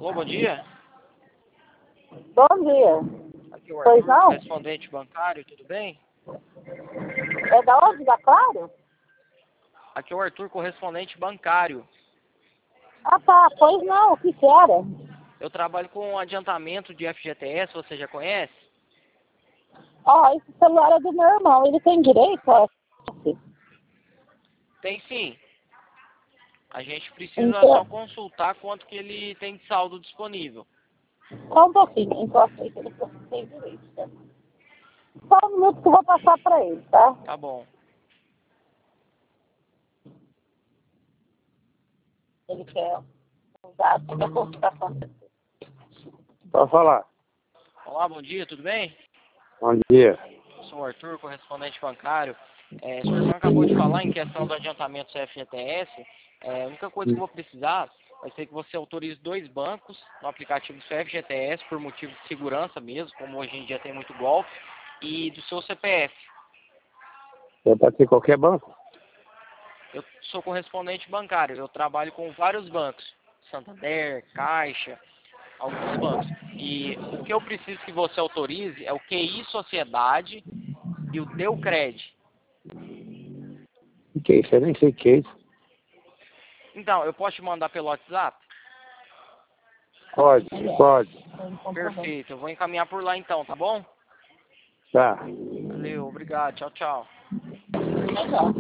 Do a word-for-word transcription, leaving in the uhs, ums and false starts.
Alô, bom dia. Bom dia. Aqui é o Pois Arthur, não? correspondente bancário, tudo bem? É da onde? Da Claro? Aqui é o Arthur, correspondente bancário. Ah, tá. Pois não. O que que era? Eu trabalho com adiantamento de F G T S, você já conhece? Ó, esse celular é do meu irmão. Ele tem direito a esse? Tem sim. A gente precisa só Então, consultar quanto que ele tem de saldo disponível. só um pouquinho. Encosta aí que ele tem direito. Tá? Só um minuto que eu vou passar pra ele, tá? Tá bom. Ele quer os dados da consultação. Pode falar. Olá, bom dia, tudo bem? Bom dia. Eu sou o Arthur, correspondente bancário. É, sua irmã acabou de falar em questão do adiantamento do F G T S. É, a única coisa que eu vou precisar vai ser que você autorize dois bancos no aplicativo do seu F G T S, por motivo de segurança mesmo, como hoje em dia tem muito golpe, e do seu C P F. É para ser qualquer banco? Eu sou correspondente bancário, eu trabalho com vários bancos, Santander, Caixa, alguns bancos. E o que eu preciso que você autorize é o Q I Sociedade e o Deucred. O que é isso? Eu nem sei o que é isso. Então, eu posso te mandar pelo WhatsApp? Pode, pode. Perfeito, eu vou encaminhar por lá então, tá bom? Tá. Valeu, obrigado, tchau, tchau. Legal.